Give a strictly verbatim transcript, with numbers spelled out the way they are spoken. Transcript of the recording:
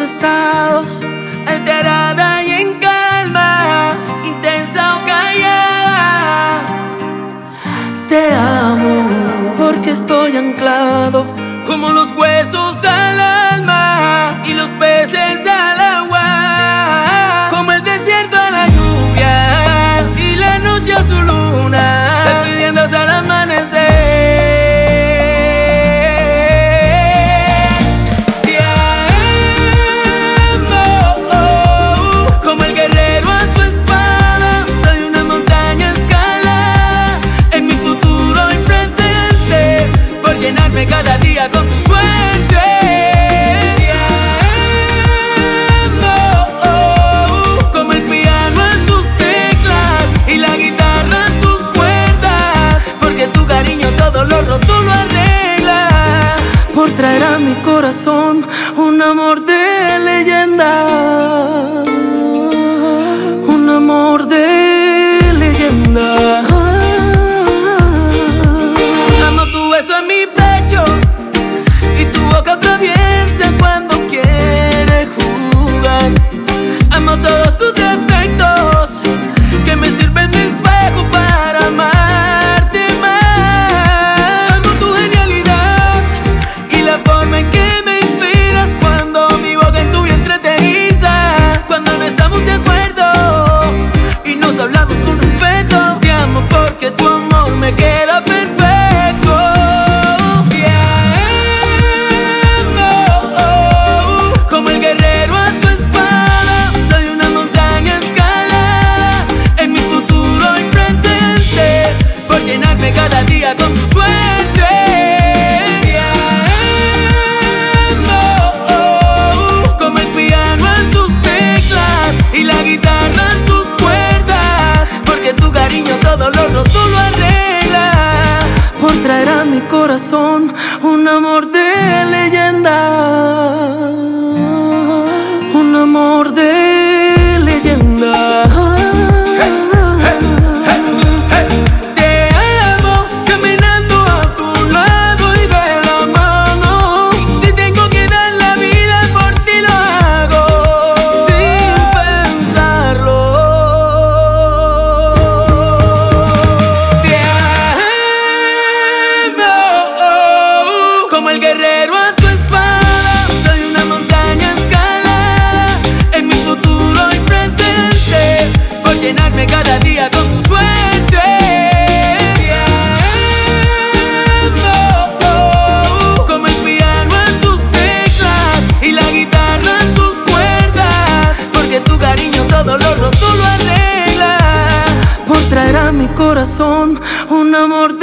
estados, alterada y en calma, intensa o callada. Te amo porque estoy anclado como los huesos al alma y los peces al agua, como el desierto a la lluvia y la noche a su luna, despidiéndose al amanecer. Te amo, oh, como el guerrero a su espada, soy una montaña escalada en mi futuro y presente, por llenarme cada día con tu suerte. Tú lo arreglas por traer a mi corazón un amor de leyenda, un amor de leyenda. Amo tu beso en mi pecho y tu boca atraviesa cuando quiere jugar. Amo todos tus defectos que me sirven de espejo para amar. Porque tu amor me queda perfecto. Te amo, oh, como el guerrero a su espada, soy una montaña escalada en mi futuro y presente, por llenarme cada día con tu suerte. Te amo, oh, como el piano en sus teclas y la guitarra en sus cuerdas, porque tu cariño todo lo roto lo arregla por traer a mi corazón un amor de leyenda, un amor de leyenda. Hey, hey, hey, hey. Te amo caminando a tu lado y de la mano, y si tengo que dar la vida por ti lo hago sin pensarlo. Como el guerrero a su espada, soy una montaña escalada en mi futuro y presente, por llenarme cada día con tu suerte. Te amo, como el piano en sus teclas y la guitarra en sus cuerdas, porque tu cariño todo lo roto lo arregla por traer a mi corazón un amor